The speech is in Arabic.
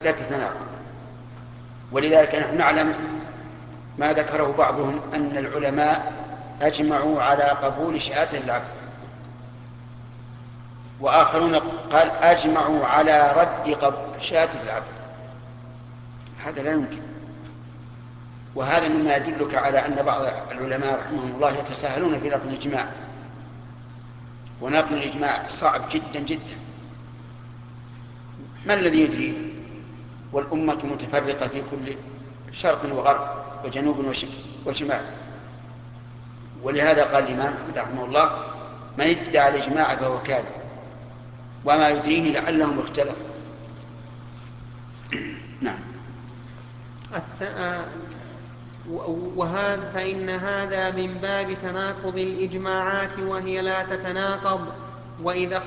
لا تتناقض. ولذلك نحن نعلم ما ذكره بعضهم أن العلماء أجمعوا على قبول شهادة العبد، وآخرون قال أجمعوا على رد شهادة العبد. هذا لا يمكن. وهذا مما يدلك على أن بعض العلماء رحمهم الله يتساهلون في نقل الإجماع، ونقل الإجماع صعب جدا جدا. ما الذي يدري والأمة متفرقة في كل شرق وغرب وجنوب وشمال؟ ولهذا قال الإمام أحمد رحمه الله: من ادعى الإجماع فهو كاذب، وما يدريه لعلهم اختلفوا. نعم. وهذا فإن هذا من باب تناقض الإجماعات، وهي لا تتناقض. وإذا